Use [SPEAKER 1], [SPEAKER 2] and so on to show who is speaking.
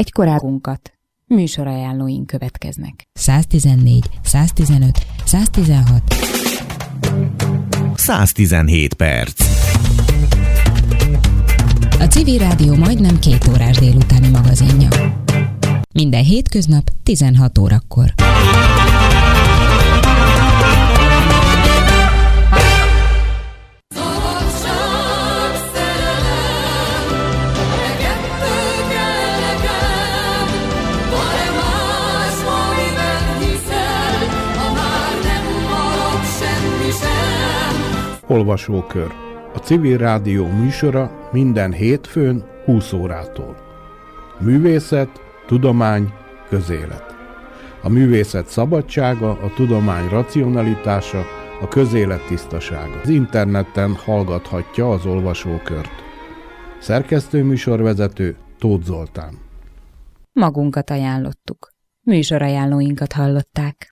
[SPEAKER 1] egy korábunkat. Műsorajánlóink következnek.
[SPEAKER 2] 114, 115, 116.
[SPEAKER 3] 117 perc.
[SPEAKER 2] A Civil Rádió majdnem 2 órás délutáni magazinja. Minden hétköznap 16 órakor.
[SPEAKER 4] Olvasókör. A Civil Rádió műsora minden hétfőn 20 órától. Művészet, tudomány, közélet. A művészet szabadsága, a tudomány racionalitása, a közélet tisztasága. Az interneten hallgathatja az olvasókört. Szerkesztőműsorvezető Tóth Zoltán.
[SPEAKER 1] Magunkat ajánlottuk. Műsorajánlóinkat hallották.